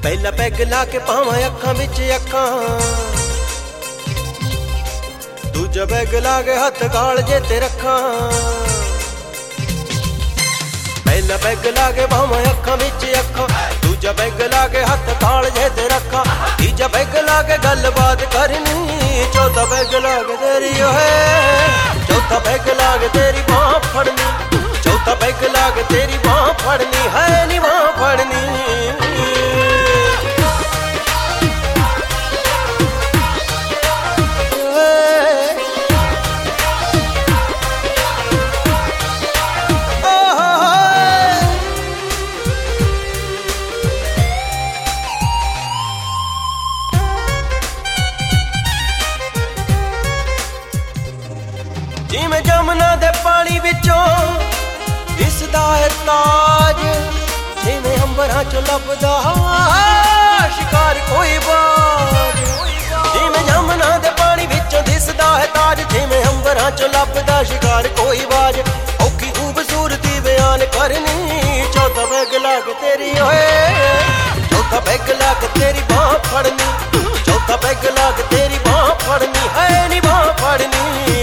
पहला पैग ला के पावां अखां विच अखां, दूजा पैग ला के हथ गाल जे ते रखां। पहला पैग ला के पावां अखां विच अखां, दूजा पैग ला के हथ गाल जे ते रखां। तीजा पैग ला के गलबात करनी, चौथा पैग ला के तेरी ओए, चौथा पैग ला के तेरी बांह फड़नी, चौथा पैग ला के तेरी बांह फड़नी है नी बांह फड़नी। जिमें जमुना दे पानी विचों दिसदा है ताज, जिमें अंबरां चों लभदा शिकार कोई बाज। जिमें जमुना दे पानी विचों दिसदा है ताज, जिमें अंबरां चों लभदा शिकार कोई बाज। औखी खूबसूरती बयान करनी, चौथा पैग ला के तेरी ओए, चौथा पैग ला के तेरी बांह फड़नी, चौथा पैग ला के तेरी बांह फड़नी है नी बांह फड़नी।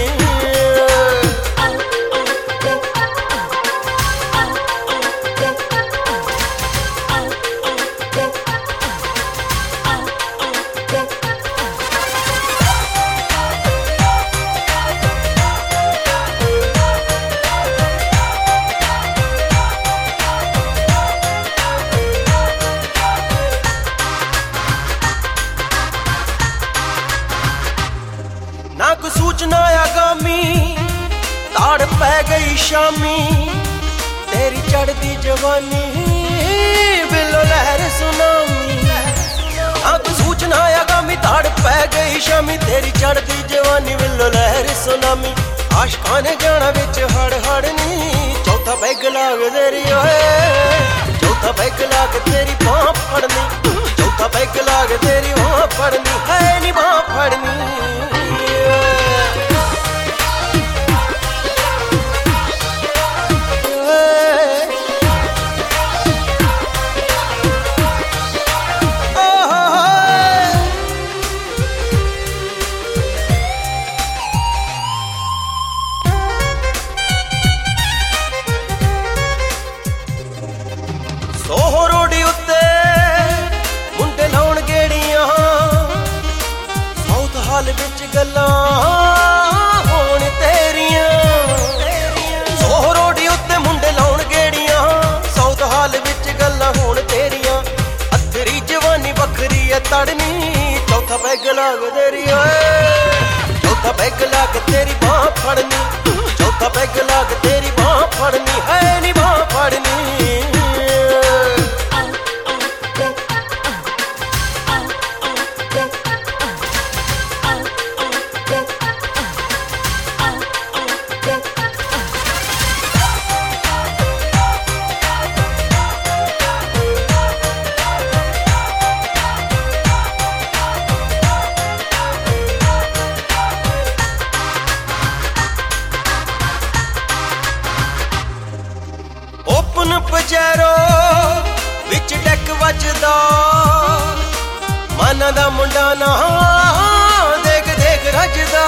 ना को सूचना आगामी, ताड़ पै गई शामी, तेरी चढ़दी जवानी बिलो लहर सुनामी। ना को सूचना आगामी, ताड़ पै गई शामी, तेरी चढ़दी जवानी बिलो लहर सुनामी। आशिकां ने जाना विच हड़ हड़नी, चौथा पैग ला के तेरी ओए, चौथा पैग ला के तेरी बांह फड़नी, चौथा पैग ला के तेरी बांह फड़नी है नी बांह फड़नी। सोहो रोडी उत्ते मुंडे लाउण गेड़ियां, साउथ हाल विच गल्लां होण तेरियां। सोहो रोडी उत्ते मुंडे लाउण गेड़ियां, साउथ हाल विच गल्लां होण तेरियां। अथरी जवानी बखरी है तड़नी, चौथा पैग ला के तेरी ओए, चौथा पैग ला के तेरी बांह फड़नी, चौथा पैग ला के तेरी बांह फड़नी है नी बांह फड़नी। ओपन पजैरो विच डैक वजदा, माना दा मुंडा ना देख देख रजदा।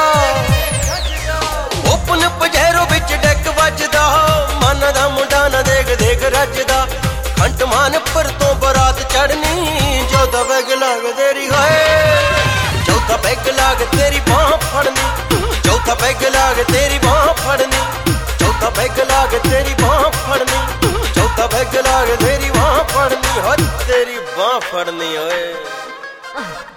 ओपन पजैरो विच डैक वजदा, माना दा मुंडा ना देख देख रजदा। खंट मान पर तो बरात चढ़नी, चौथा पैग ला के तेरी होए, चौथा पैग ला के तेरी बांह फड़नी, चौथा पैग ला के तेरी बांह फड़नी, चौथा पैग ला के तेरी बांह फड़नी, चौथा पैग ला के तेरी बांह फड़नी हो तेरी बांह फड़नी ओए।